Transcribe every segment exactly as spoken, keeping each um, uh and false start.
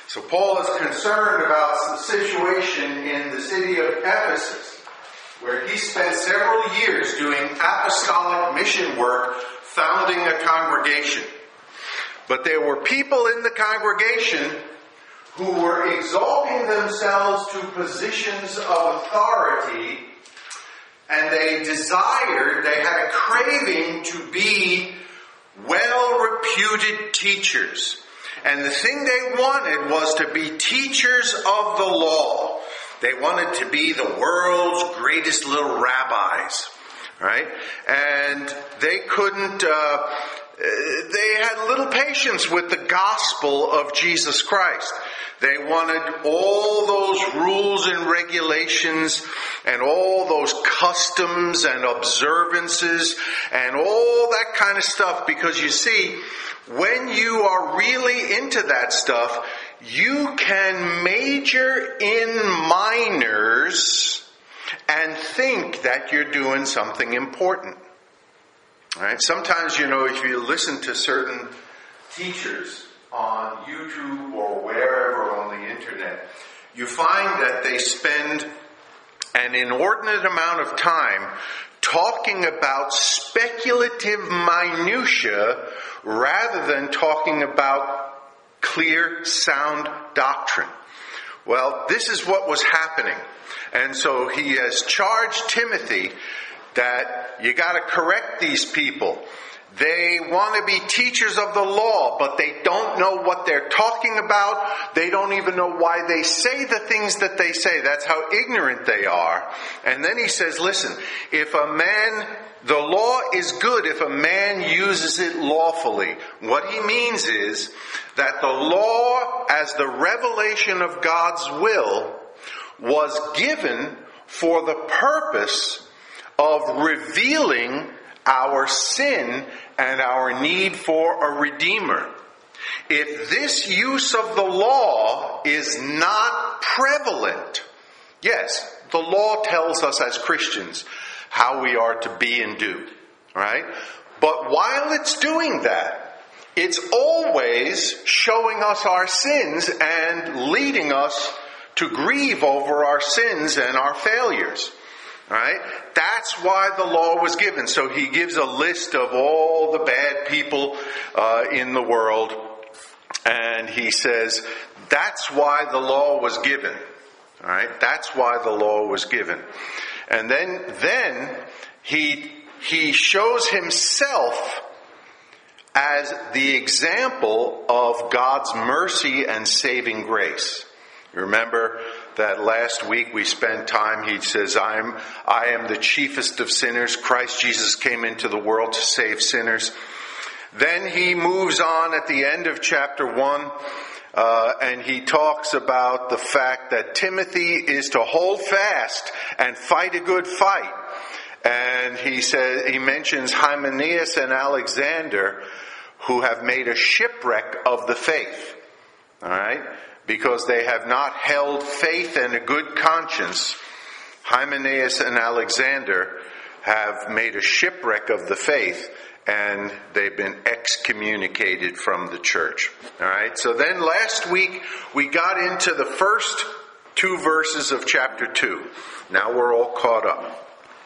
So Paul is concerned about the situation in the city of Ephesus, where he spent several years doing apostolic mission work, founding a congregation. But there were people in the congregation who were exalting themselves to positions of authority, and they desired, they had a craving to be well-reputed teachers. And the thing they wanted was to be teachers of the law. They wanted to be the world's greatest little rabbis, right? And they couldn't, uh, they had little patience with the gospel of Jesus Christ. They wanted all those rules and regulations and all those customs and observances and all that kind of stuff, because you see, when you are really into that stuff, you can major in minors and think that you're doing something important. All right? Sometimes, you know, if you listen to certain teachers on YouTube or wherever on the internet, you find that they spend an inordinate amount of time talking about speculative minutia rather than talking about clear, sound doctrine. Well, this is what was happening. And so he has charged Timothy that you got to correct these people. They want to be teachers of the law, but they don't know what they're talking about. They don't even know why they say the things that they say. That's how ignorant they are. And then he says, listen, if a man, the law is good if a man uses it lawfully. What he means is that the law, as the revelation of God's will, was given for the purpose of revealing our sin and our need for a Redeemer. If this use of the law is not prevalent, yes, the law tells us as Christians how we are to be and do, right? But while it's doing that, it's always showing us our sins and leading us to grieve over our sins and our failures. Right? That's why the law was given. So he gives a list of all the bad people uh, in the world. And he says, that's why the law was given. All right? That's why the law was given. And then, then he, he shows himself as the example of God's mercy and saving grace. You remember that last week we spent time, he says, I am, I am the chiefest of sinners. Christ Jesus came into the world to save sinners. Then he moves on at the end of chapter one, uh, and he talks about the fact that Timothy is to hold fast and fight a good fight. And he says, he mentions Hymenaeus and Alexander, who have made a shipwreck of the faith. All right? Because they have not held faith and a good conscience. Hymenaeus and Alexander have made a shipwreck of the faith, and they've been excommunicated from the church. All right. So then last week we got into the first two verses of chapter two. Now we're all caught up.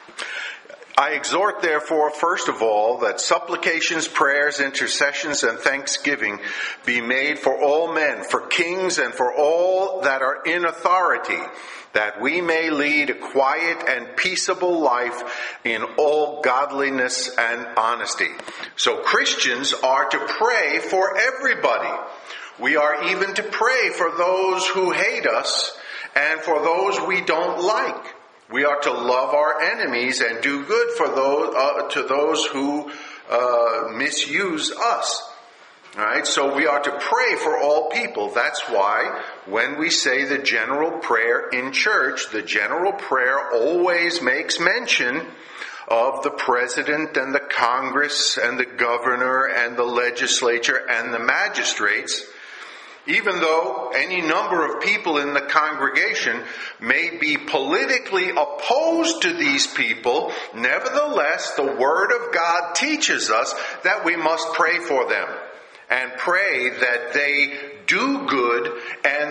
I exhort, therefore, first of all, that supplications, prayers, intercessions, and thanksgiving be made for all men, for kings, and for all that are in authority, that we may lead a quiet and peaceable life in all godliness and honesty. So Christians are to pray for everybody. We are even to pray for those who hate us and for those we don't like. We are to love our enemies and do good for those uh, to those who uh, misuse us. All right, so we are to pray for all people. That's why when we say the general prayer in church, the general prayer always makes mention of the president and the Congress and the governor and the legislature and the magistrates. Even though any number of people in the congregation may be politically opposed to these people, nevertheless, the Word of God teaches us that we must pray for them and pray that they do good and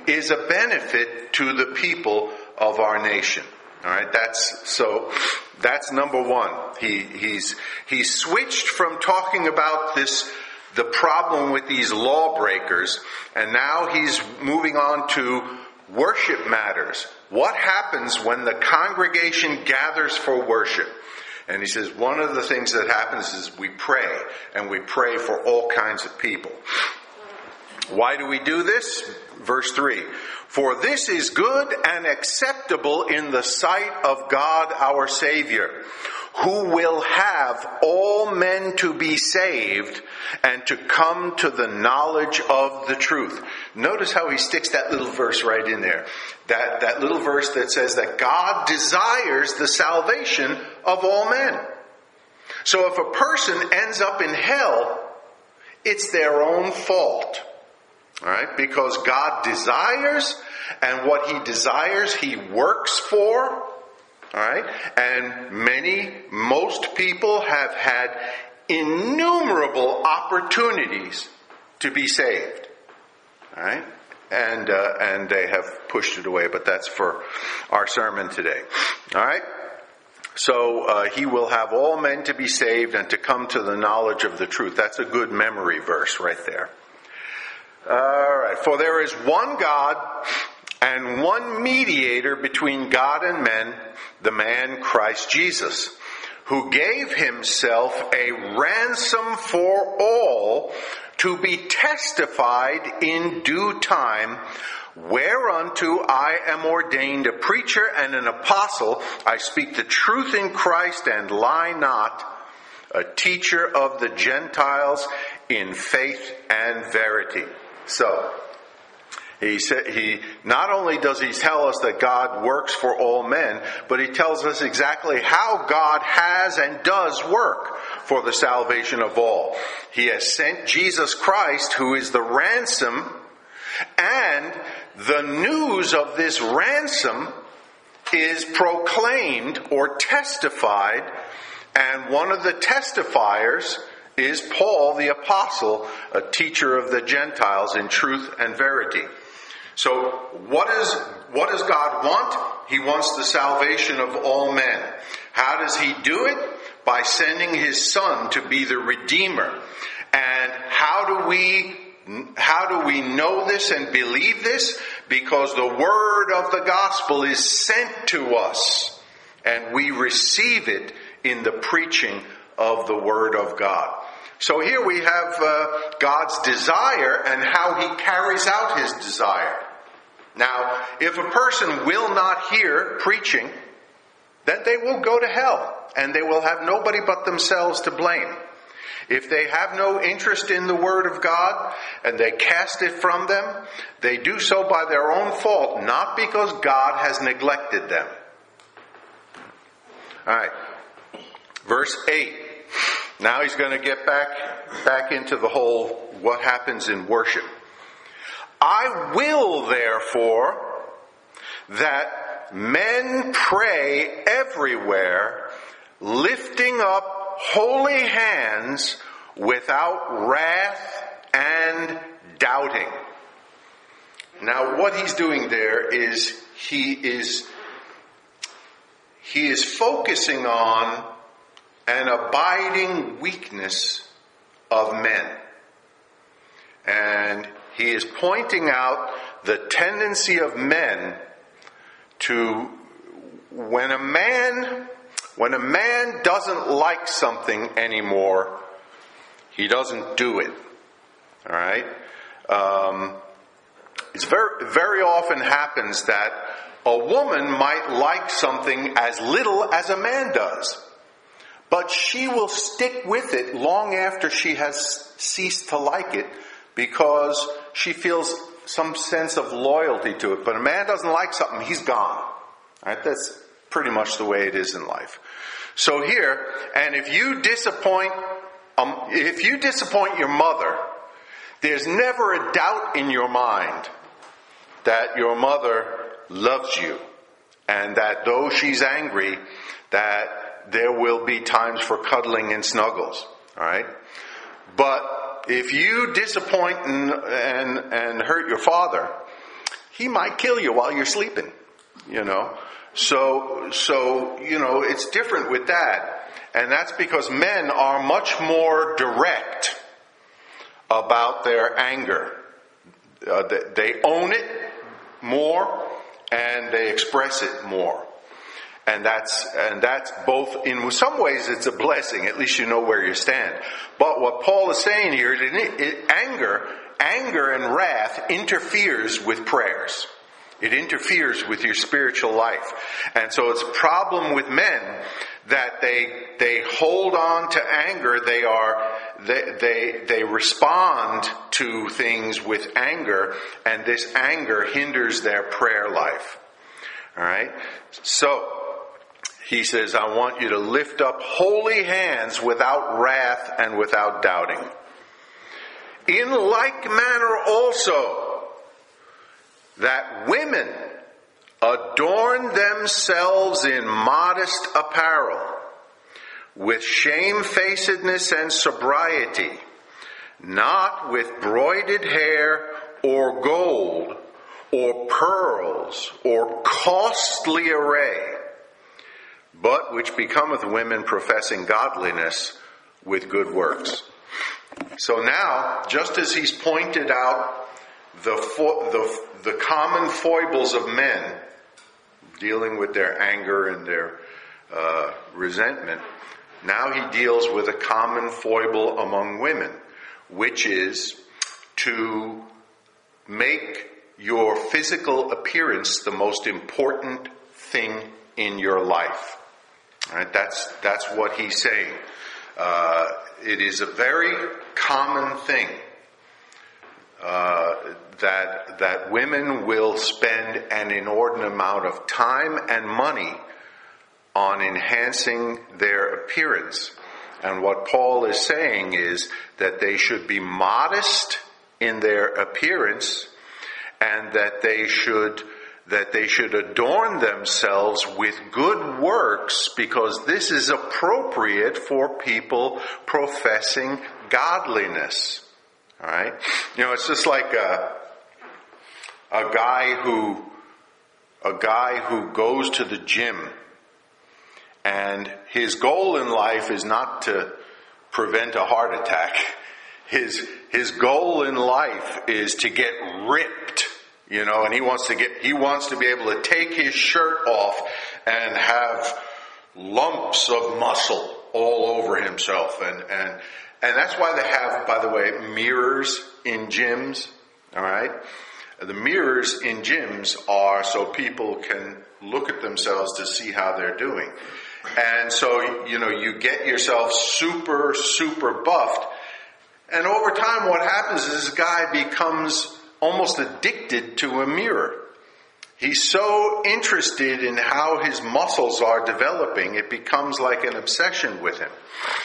is a benefit to the people of our nation. All right, that's so. That's number one. He he's he's switched from talking about this, the problem with these lawbreakers, and now he's moving on to worship matters. What happens when the congregation gathers for worship? And he says one of the things that happens is we pray, and we pray for all kinds of people. Why do we do this? Verse three. For this is good and acceptable in the sight of God our Savior, who will have all men to be saved and to come to the knowledge of the truth. Notice how he sticks that little verse right in there. That, that little verse that says that God desires the salvation of all men. So if a person ends up in hell, it's their own fault. All right, because God desires, and what he desires, he works for. All right, and many, most people have had innumerable opportunities to be saved. All right, and uh, and they have pushed it away. But that's for our sermon today. All right. So uh, he will have all men to be saved and to come to the knowledge of the truth. That's a good memory verse right there. All right. For there is one God and one mediator between God and men, the man Christ Jesus, who gave himself a ransom for all to be testified in due time, whereunto I am ordained a preacher and an apostle. I speak the truth in Christ and lie not, a teacher of the Gentiles in faith and verity. So, he said, he not only does he tell us that God works for all men, but he tells us exactly how God has and does work for the salvation of all. He has sent Jesus Christ, who is the ransom, and the news of this ransom is proclaimed or testified, and one of the testifiers is Paul the Apostle, a teacher of the Gentiles in truth and verity. So what is, what does God want? He wants the salvation of all men. How does he do it? By sending his Son to be the Redeemer. And how do we, how do we know this and believe this? Because the word of the gospel is sent to us, and we receive it in the preaching of the word of God. So here we have uh, God's desire and how he carries out his desire. Now, if a person will not hear preaching, then they will go to hell, and they will have nobody but themselves to blame. If they have no interest in the word of God and they cast it from them, they do so by their own fault, not because God has neglected them. All right, verse eight. Now he's going to get back, back into the whole what happens in worship. I will therefore that men pray everywhere, lifting up holy hands without wrath and doubting. Now what he's doing there is he is he is focusing on an abiding weakness of men. And he is pointing out the tendency of men to, when a man, when a man doesn't like something anymore, he doesn't do it. All right? Um, it's very, very often happens that a woman might like something as little as a man does. But she will stick with it long after she has ceased to like it, because she feels some sense of loyalty to it. But a man doesn't like something, he's gone. All right? That's pretty much the way it is in life. So here, and if you disappoint, um, if you disappoint your mother, there's never a doubt in your mind that your mother loves you, and that though she's angry, that there will be times for cuddling and snuggles. All right? But if you disappoint and, and, and hurt your father, he might kill you while you're sleeping, you know. So, so, you know, it's different with that. And that's because men are much more direct about their anger. Uh, they, they own it more and they express it more. And that's, and that's both, in some ways it's a blessing, at least you know where you stand. But what Paul is saying here is it, it, anger, anger and wrath interferes with prayers. It interferes with your spiritual life. And so it's a problem with men that they, they hold on to anger. They are, they, they, they respond to things with anger, and this anger hinders their prayer life. Alright? So, he says, I want you to lift up holy hands without wrath and without doubting. In like manner also, that women adorn themselves in modest apparel, with shamefacedness and sobriety, not with broided hair or gold or pearls or costly array, but which becometh women professing godliness with good works. So now, just as he's pointed out the, fo- the, the common foibles of men, dealing with their anger and their uh, resentment, now he deals with a common foible among women, which is to make your physical appearance the most important thing in your life. All right, that's that's what he's saying. Uh, it is a very common thing uh, that that women will spend an inordinate amount of time and money on enhancing their appearance. And what Paul is saying is that they should be modest in their appearance, and that they should that they should adorn themselves with good works, because this is appropriate for people professing godliness. All right? You know, it's just like a, a guy who a guy who goes to the gym, and his goal in life is not to prevent a heart attack. His his goal in life is to get ripped. You know, and he wants to get, he wants to be able to take his shirt off and have lumps of muscle all over himself. And, and, and that's why they have, by the way, mirrors in gyms. All right. The mirrors in gyms are so people can look at themselves to see how they're doing. And so, you know, you get yourself super, super buffed. And over time, what happens is this guy becomes almost addicted to a mirror. He's so interested in how his muscles are developing, it becomes like an obsession with him.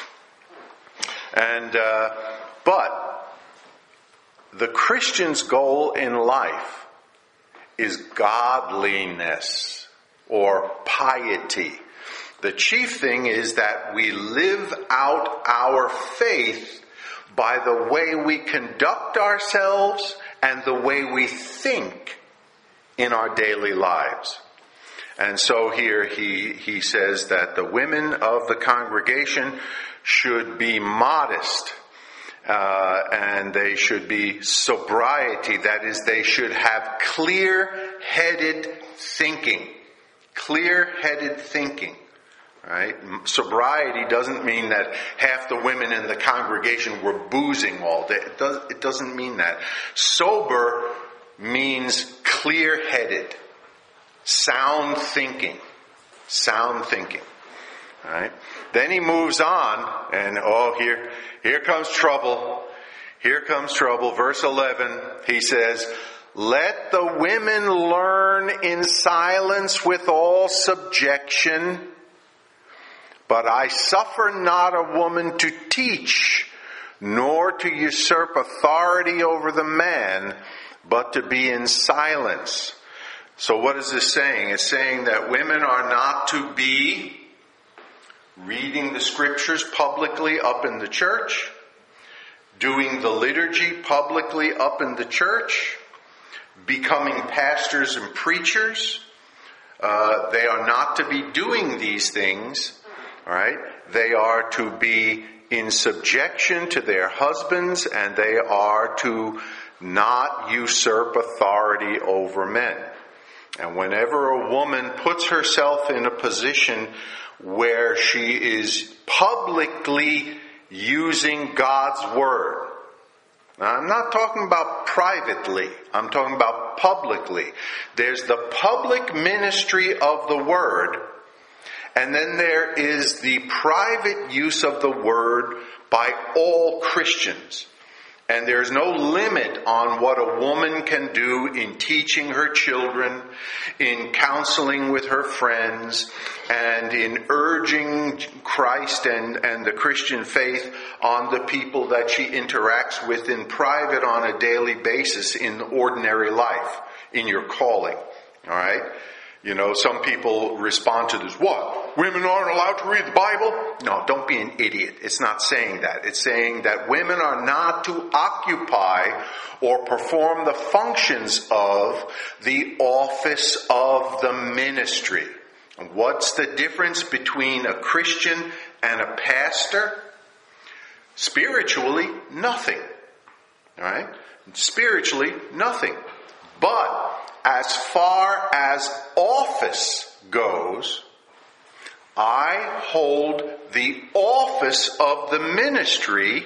And, uh, but the Christian's goal in life is godliness or piety. The chief thing is that we live out our faith by the way we conduct ourselves and the way we think in our daily lives. And so here he, he says that the women of the congregation should be modest, uh, and they should be sobriety. That is, they should have clear-headed thinking. Clear-headed thinking. Right? Sobriety doesn't mean that half the women in the congregation were boozing all day. It, does, it doesn't mean that. Sober means clear-headed, sound thinking, sound thinking. All right? Then he moves on, and oh, here, here comes trouble. Here comes trouble. Verse eleven, he says, "Let the women learn in silence with all subjection. But I suffer not a woman to teach, nor to usurp authority over the man, but to be in silence." So what is this saying? It's saying that women are not to be reading the scriptures publicly up in the church, doing the liturgy publicly up in the church, becoming pastors and preachers. Uh, they are not to be doing these things, all right? They are to be in subjection to their husbands, and they are to not usurp authority over men. And whenever a woman puts herself in a position where she is publicly using God's word, now, I'm not talking about privately, I'm talking about publicly. There's the public ministry of the word, and then there is the private use of the word by all Christians. And there's no limit on what a woman can do in teaching her children, in counseling with her friends, and in urging Christ and, and the Christian faith on the people that she interacts with in private on a daily basis in ordinary life, in your calling. All right? You know, some people respond to this, what? Women aren't allowed to read the Bible? No, don't be an idiot. It's not saying that. It's saying that women are not to occupy or perform the functions of the office of the ministry. And what's the difference between a Christian and a pastor? Spiritually, nothing. All right? Spiritually, nothing. But as far as office goes, I hold the office of the ministry.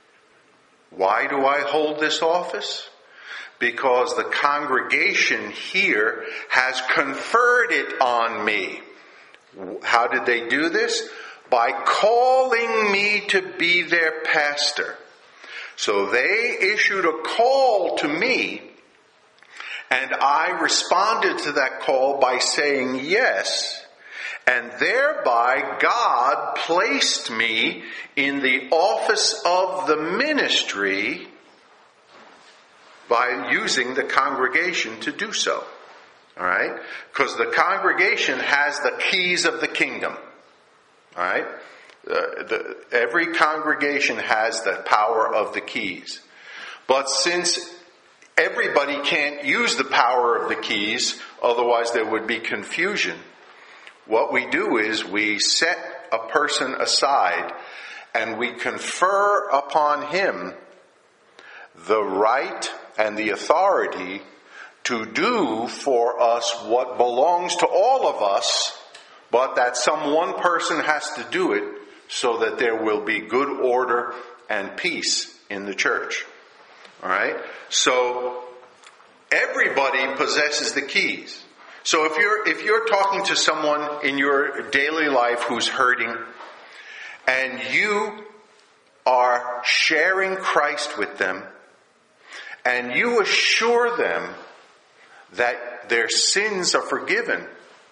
Why do I hold this office? Because the congregation here has conferred it on me. How did they do this? By calling me to be their pastor. So they issued a call to me, and I responded to that call by saying yes, and thereby God placed me in the office of the ministry by using the congregation to do so. All right? Because the congregation has the keys of the kingdom. All right? Uh, the, every congregation has the power of the keys. But since everybody can't use the power of the keys, otherwise there would be confusion, what we do is we set a person aside and we confer upon him the right and the authority to do for us what belongs to all of us, but that some one person has to do it so that there will be good order and peace in the church. All right? So everybody possesses the keys. So if you're if you're talking to someone in your daily life who's hurting, and you are sharing Christ with them, and you assure them that their sins are forgiven,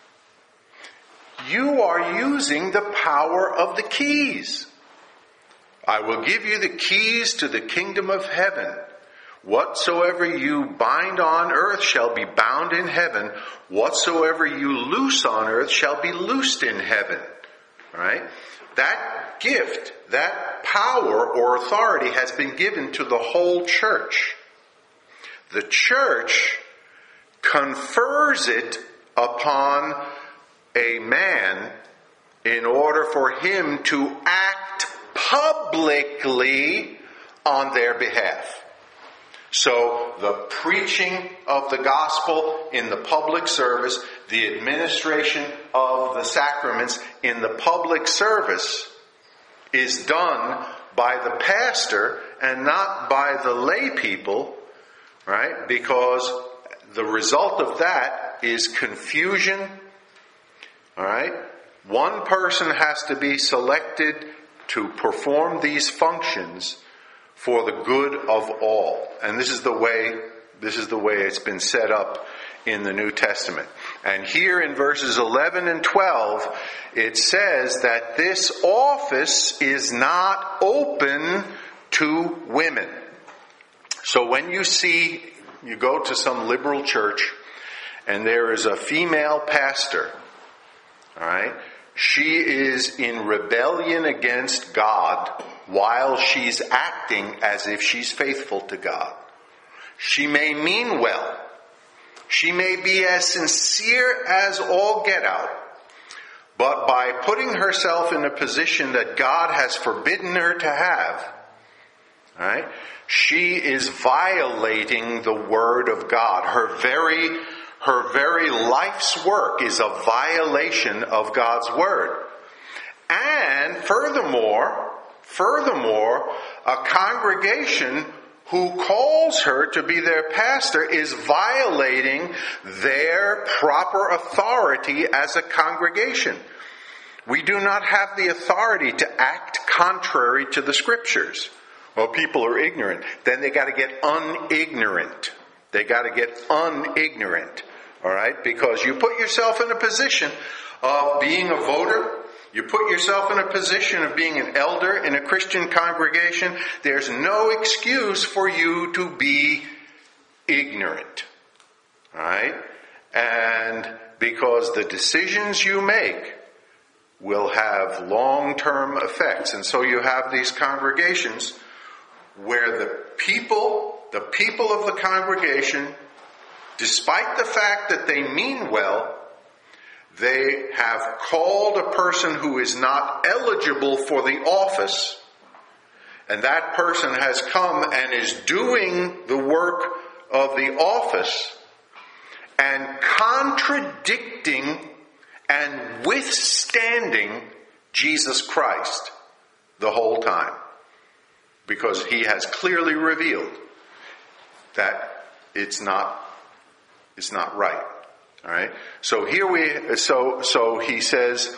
you are using the power of the keys. I will give you the keys to the kingdom of heaven. Whatsoever you bind on earth shall be bound in heaven. Whatsoever you loose on earth shall be loosed in heaven. All right? That gift, that power or authority has been given to the whole church. The church confers it upon a man in order for him to act publicly on their behalf. So the preaching of the gospel in the public service, the administration of the sacraments in the public service is done by the pastor and not by the lay people, right? Because the result of that is confusion, all right? One person has to be selected to perform these functions for the good of all. And this is the way, this is the way it's been set up in the New Testament. And here in verses eleven and twelve, it says that this office is not open to women. So when you see, you go to some liberal church and there is a female pastor, all right, she is in rebellion against God while she's acting as if she's faithful to God. She may mean well, She may be as sincere as all get out, but by putting herself in a position that God has forbidden her to have, right, she is violating the Word of God. Her very, her very life's work is a violation of God's Word. And furthermore, furthermore, a congregation who calls her to be their pastor is violating their proper authority as a congregation. We do not have the authority to act contrary to the Scriptures. Well, people are ignorant. Then they got to get unignorant. They got to get unignorant. All right? Because you put yourself in a position of being a voter. You put yourself in a position of being an elder in a Christian congregation. There's no excuse for you to be ignorant. All right? And because the decisions you make will have long-term effects. And so you have these congregations where the people, the people of the congregation, despite the fact that they mean well, they have called a person who is not eligible for the office, and that person has come and is doing the work of the office and contradicting and withstanding Jesus Christ the whole time, because he has clearly revealed that it's not, it's not right. All right. So here we, so, so he says,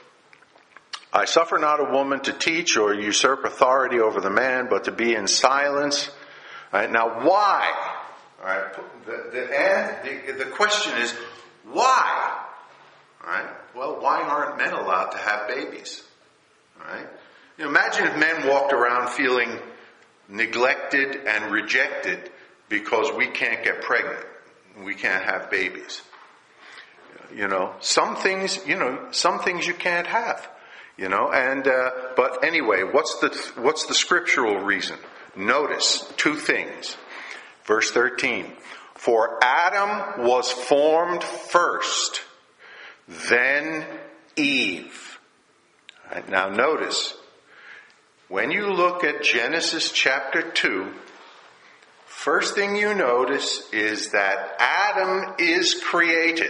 I suffer not a woman to teach or usurp authority over the man, but to be in silence. All right. Now, why? All right. The, the, the, the question is, why? All right. Well, why aren't men allowed to have babies? All right. You know, imagine if men walked around feeling neglected and rejected because we can't get pregnant. We can't have babies. You know, some things, you know, some things you can't have, you know, and, uh, but anyway, what's the, what's the scriptural reason? Notice two things. Verse thirteen, for Adam was formed first, then Eve. All right, now notice, when you look at Genesis chapter two, first thing you notice is that Adam is created.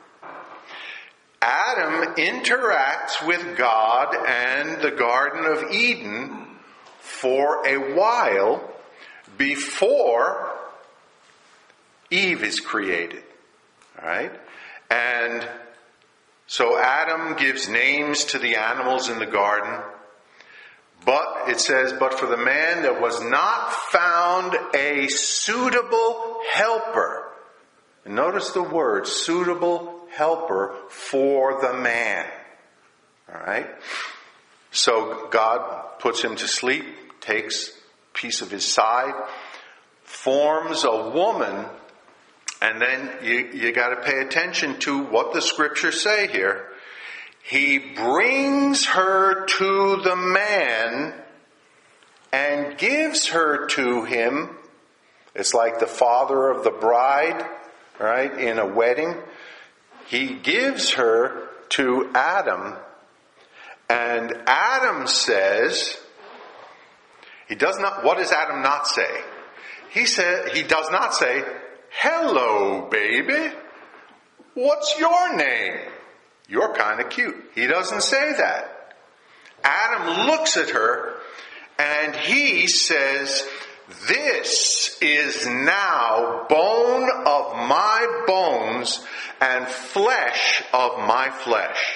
Adam interacts with God and the Garden of Eden for a while before Eve is created. All right? And so Adam gives names to the animals in the garden. But it says, but for the man there was not found a suitable helper. And notice the word, suitable helper for the man. All right? So God puts him to sleep, takes a piece of his side, forms a woman, and then you, you got to pay attention to what the scriptures say here. He brings her to the man and gives her to him. It's like the father of the bride, right, in a wedding. He gives her to Adam, and Adam says, he does not, what does Adam not say? He said, he does not say, hello, baby, what's your name? You're kind of cute. He doesn't say that. Adam looks at her and he says, this is now bone of my bones and flesh of my flesh.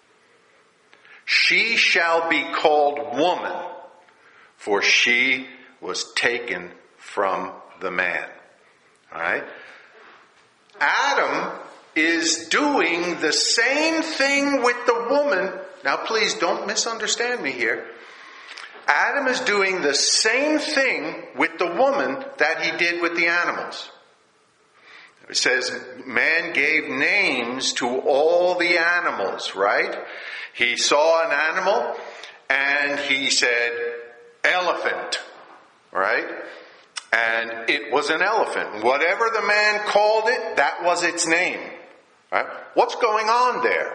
She shall be called woman, for she was taken from the man. All right? Adam is doing the same thing with the woman. Now please don't misunderstand me here. Adam is doing the same thing with the woman that he did with the animals. It says man gave names to all the animals, right? He saw an animal and he said elephant, right? And it was an elephant. Whatever the man called it, that was its name. Right? What's going on there?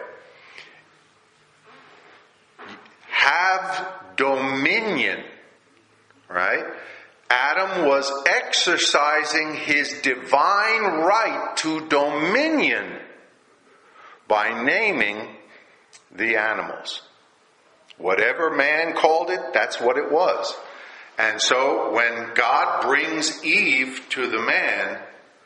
Have dominion. Right? Adam was exercising his divine right to dominion by naming the animals. Whatever man called it, that's what it was. And so when God brings Eve to the man,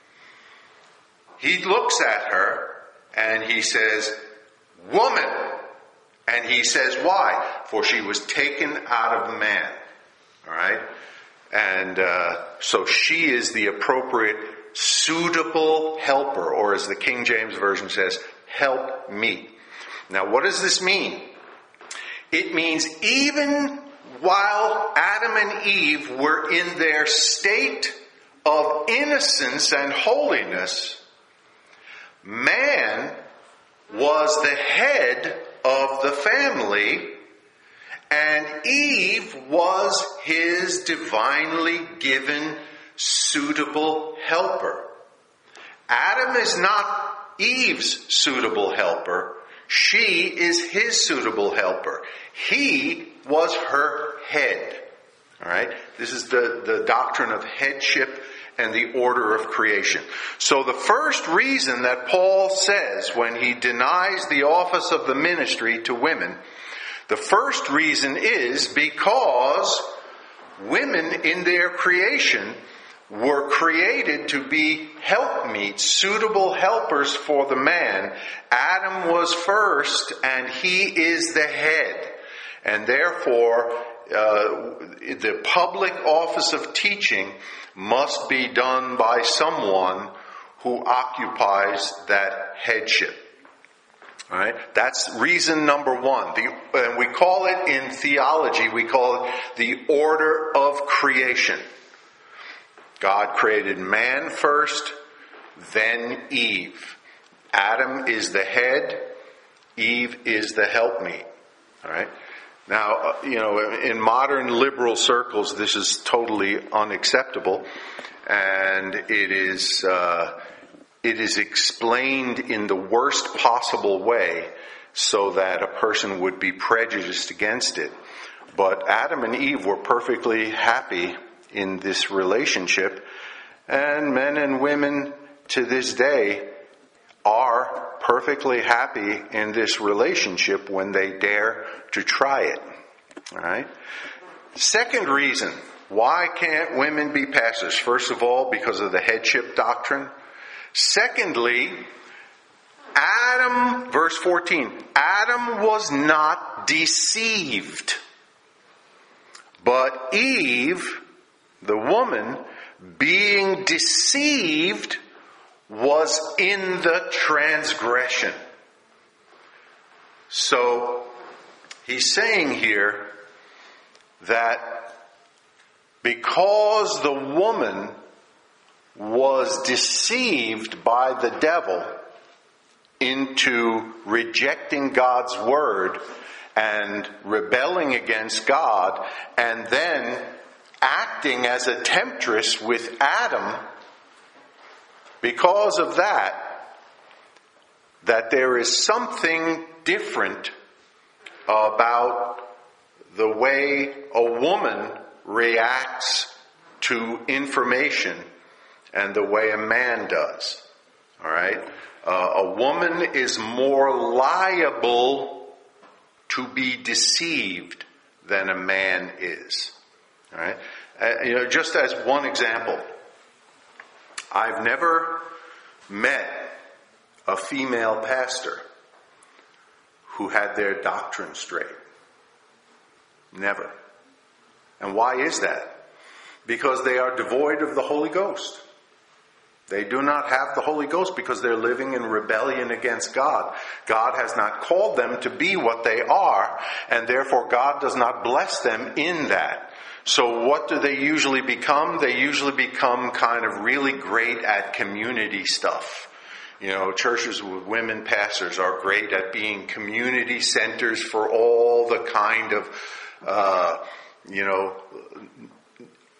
he looks at her and he says, "Woman." And he says, why? For she was taken out of man. All right? And uh, so she is the appropriate, suitable helper, or as the King James Version says, help me. Now, what does this mean? It means even while Adam and Eve were in their state of innocence and holiness, man was the head of the family, and Eve was his divinely given suitable helper. Adam is not Eve's suitable helper. She is his suitable helper. He was her head. All right? This is the, the doctrine of headship and the order of creation. So the first reason that Paul says when he denies the office of the ministry to women, the first reason is because women in their creation were created to be helpmeets, suitable helpers for the man. Adam was first, and he is the head. And therefore, uh, the public office of teaching must be done by someone who occupies that headship. All right? That's reason number one. The, and we call it in theology, we call it the order of creation. God created man first, then Eve. Adam is the head, Eve is the helpmeet. All right? Now, uh, you know, in modern liberal circles, this is totally unacceptable, and it is uh, it is explained in the worst possible way so that a person would be prejudiced against it. But Adam and Eve were perfectly happy in this relationship, and men and women to this day are perfectly happy in this relationship when they dare to try it. All right? Second reason, why can't women be pastors? First of all, because of the headship doctrine. Secondly, Adam, verse fourteen, Adam was not deceived, but Eve, the woman, being deceived, was in the transgression. So, he's saying here that because the woman was deceived by the devil into rejecting God's word and rebelling against God, and then acting as a temptress with Adam, because of that, that there is something different about the way a woman reacts to information and the way a man does. All right? Uh, a woman is more liable to be deceived than a man is. All right? Uh, you know, just as one example, I've never met a female pastor who had their doctrine straight. Never. And why is that? Because they are devoid of the Holy Ghost. They do not have the Holy Ghost because they're living in rebellion against God. God has not called them to be what they are, and therefore God does not bless them in that. So what do they usually become? They usually become kind of really great at community stuff. You know, churches with women pastors are great at being community centers for all the kind of, uh, you know,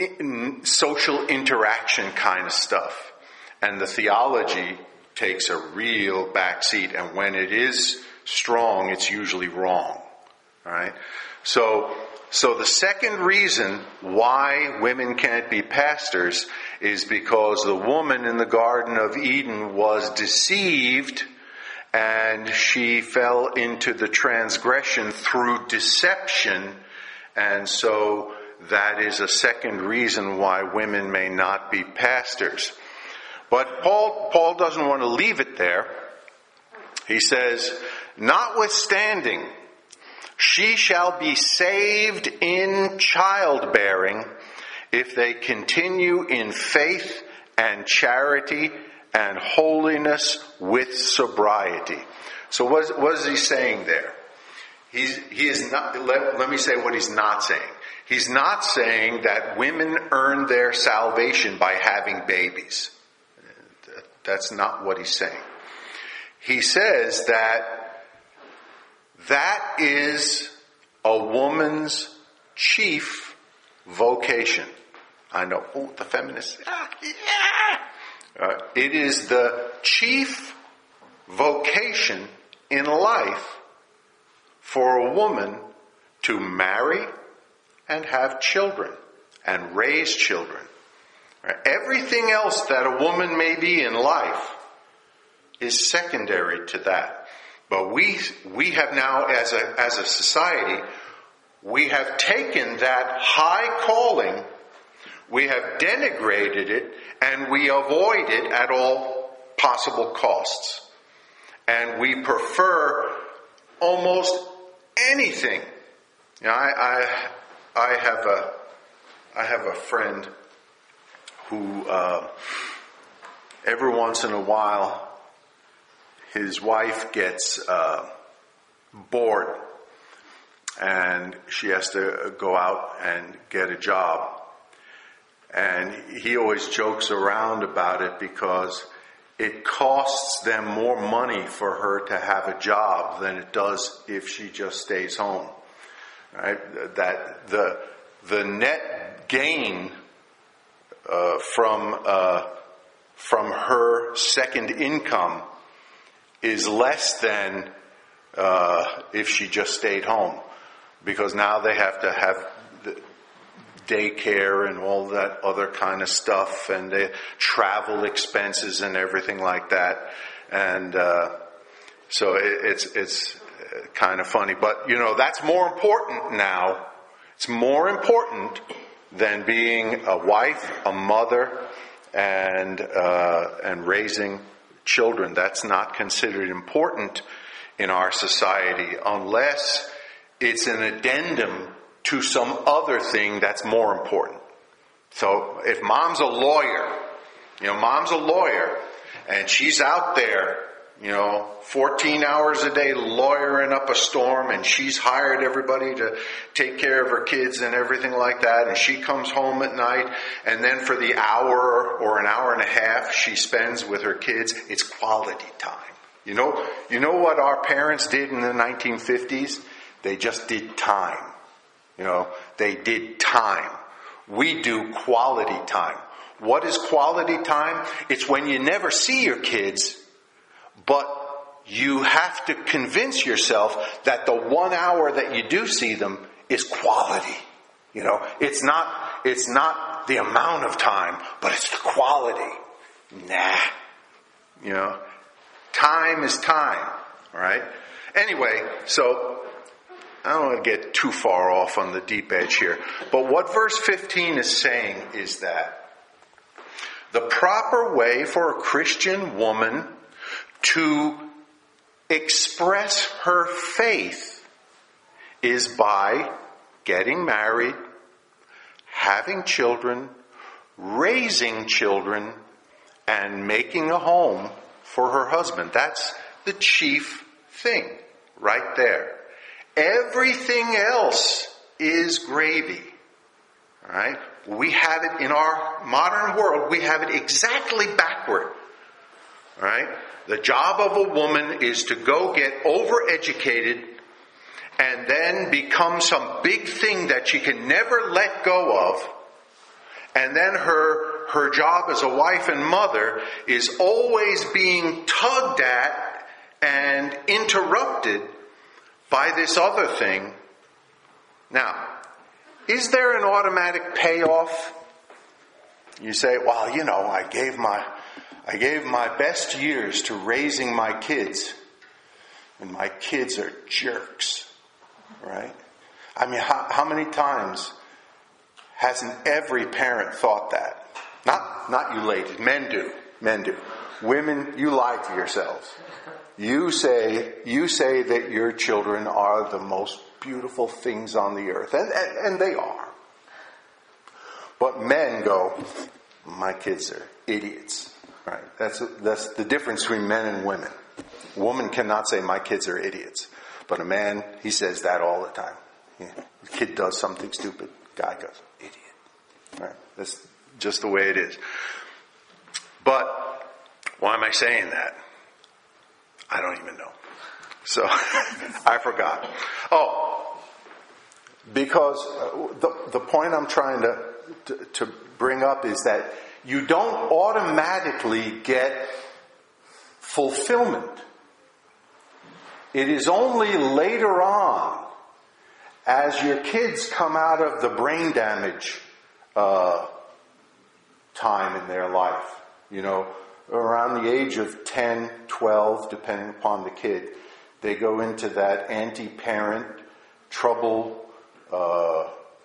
in social interaction kind of stuff. And the theology takes a real backseat, and when it is strong, it's usually wrong. All right? So, so the second reason why women can't be pastors is because the woman in the Garden of Eden was deceived, and she fell into the transgression through deception, and so that is a second reason why women may not be pastors. But Paul, Paul doesn't want to leave it there. He says, notwithstanding, she shall be saved in childbearing if they continue in faith and charity and holiness with sobriety. So what is, what is he saying there? He's, he is not, let, let me say what he's not saying. He's not saying that women earn their salvation by having babies. That's not what he's saying. He says that that is a woman's chief vocation. I know, oh, the feminists, ah, yeah. Uh, it is the chief vocation in life for a woman to marry and have children and raise children. Right? Everything else that a woman may be in life is secondary to that. But we we have now, as a as a society, we have taken that high calling, we have denigrated it, and we avoid it at all possible costs. And we prefer almost anything. You know, I I I have a I have a friend who uh, every once in a while his wife gets uh, bored and she has to go out and get a job. And he always jokes around about it because it costs them more money for her to have a job than it does if she just stays home. Right? That the the net gain uh, from uh, from her second income is less than uh, if she just stayed home, because now they have to have the daycare and all that other kind of stuff, and the travel expenses and everything like that, and uh, so it, it's it's kind of funny. But you know, that's more important now. It's more important than being a wife, a mother, and uh, and raising children. That's not considered important in our society unless it's an addendum to some other thing that's more important. So if mom's a lawyer, you know, mom's a lawyer and she's out there, you know, fourteen hours a day lawyering up a storm, and she's hired everybody to take care of her kids and everything like that, and she comes home at night, and then for the hour or an hour and a half she spends with her kids, it's quality time. You know, you know what our parents did in the nineteen fifties? They just did time. You know, they did time. We do quality time. What is quality time? It's when you never see your kids, but you have to convince yourself that the one hour that you do see them is quality. You know, it's not, it's not the amount of time, but it's the quality. Nah. You know, time is time. All right? Anyway, so I don't want to get too far off on the deep edge here. But what verse fifteen is saying is that the proper way for a Christian woman to express her faith is by getting married, having children, raising children, and making a home for her husband. That's the chief thing right there. Everything else is gravy. All right? We have it in our modern world, we have it exactly backward. All right? The job of a woman is to go get overeducated and then become some big thing that she can never let go of, And then her, her job as a wife and mother is always being tugged at and interrupted by this other thing. Now, is there an automatic payoff? You say, well, you know, I gave my, I gave my best years to raising my kids, and my kids are jerks, right? I mean, how, how many times hasn't every parent thought that? Not, not you ladies. Men do. Men do. Women, you lie to yourselves. You say, you say that your children are the most beautiful things on the earth. And, and, and they are. But men go, my kids are idiots. Right? That's, that's the difference between men and women. A woman cannot say, my kids are idiots. But a man, he says that all the time. Yeah. The kid does something stupid. Guy goes, idiot. Right? That's just the way it is. But why am I saying that? I don't even know. So, I forgot. Oh, because the, the point I'm trying to, to, to bring up is that you don't automatically get fulfillment. It is only later on, as your kids come out of the brain damage uh, time in their life, you know, around the age of ten, twelve, depending upon the kid, they go into that anti-parent, trouble, uh,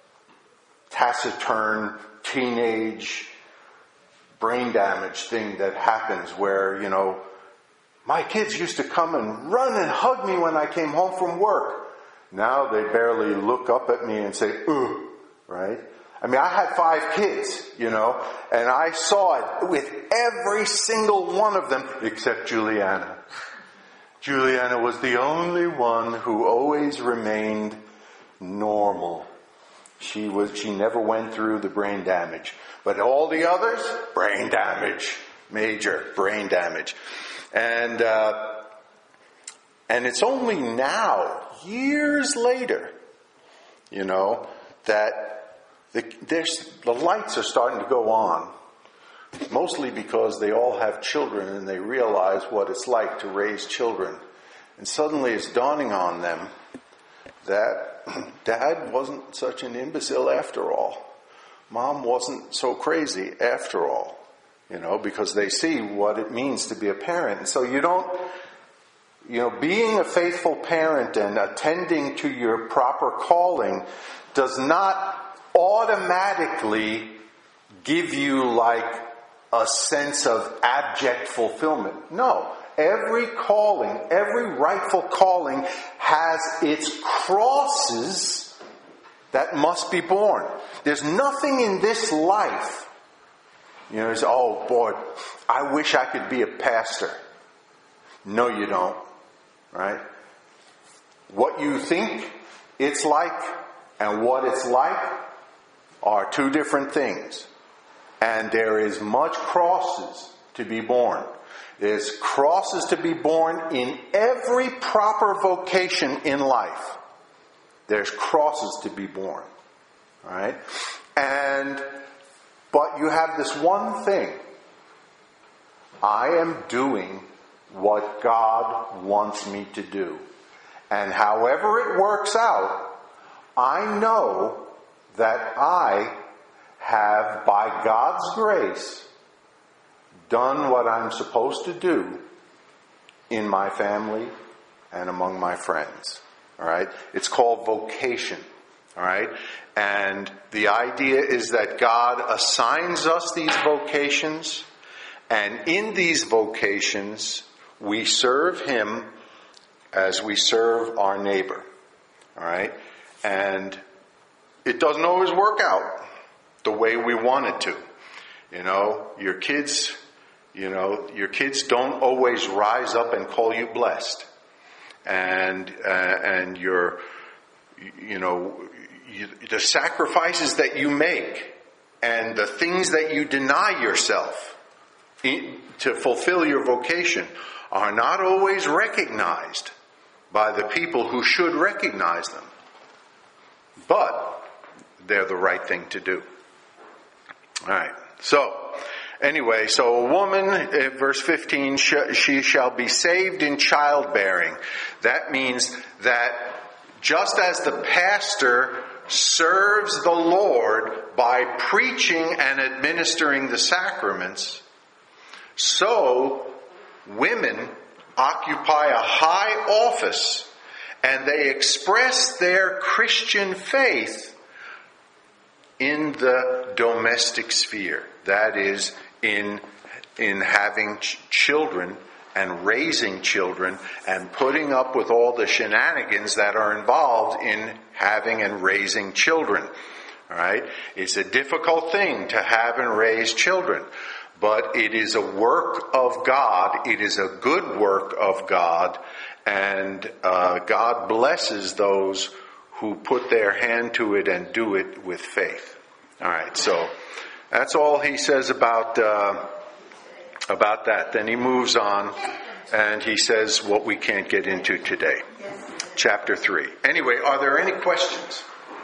taciturn, teenage, brain damage thing that happens where, you know, my kids used to come and run and hug me when I came home from work. Now they barely look up at me and say, ugh, right? I mean, I had five kids, you know, and I saw it with every single one of them except Juliana. Juliana was the only one who always remained normal. She was, she never went through the brain damage. But all the others, brain damage, major brain damage. And, uh, and it's only now, years later, you know, that the, there's, the lights are starting to go on. Mostly because they all have children and they realize what it's like to raise children. And suddenly it's dawning on them that Dad wasn't such an imbecile after all. Mom wasn't so crazy after all. You know, because they see what it means to be a parent. And so you don't, you know, being a faithful parent and attending to your proper calling does not automatically give you like a sense of abject fulfillment. No. Every calling, every rightful calling has its crosses that must be borne. There's nothing in this life, you know, it's, oh boy, I wish I could be a pastor. No, you don't. Right? What you think it's like and what it's like are two different things. And there is much crosses to be borne. There's crosses to be borne in every proper vocation in life. There's crosses to be borne. All right? And, but you have this one thing. I am doing what God wants me to do. And however it works out, I know that I have, by God's grace, done what I'm supposed to do in my family and among my friends. All right? It's called vocation. All right? And the idea is that God assigns us these vocations, and in these vocations, we serve Him as we serve our neighbor. All right? And it doesn't always work out the way we want it to. You know, your kids, you know, your kids don't always rise up and call you blessed. And, uh, and your, you know, you, the sacrifices that you make and the things that you deny yourself in, to fulfill your vocation are not always recognized by the people who should recognize them. But they're the right thing to do. All right. So, anyway, so a woman, verse fifteen, she shall be saved in childbearing. That means that just as the pastor serves the Lord by preaching and administering the sacraments, so women occupy a high office and they express their Christian faith in the domestic sphere. That is, in in having ch- children and raising children and putting up with all the shenanigans that are involved in having and raising children. All right? It's a difficult thing to have and raise children, but it is a work of God. It is a good work of God, and uh, God blesses those who put their hand to it and do it with faith. All right, so that's all he says about uh, about that. Then he moves on, and he says what we can't get into today. Chapter three. Anyway, are there any questions?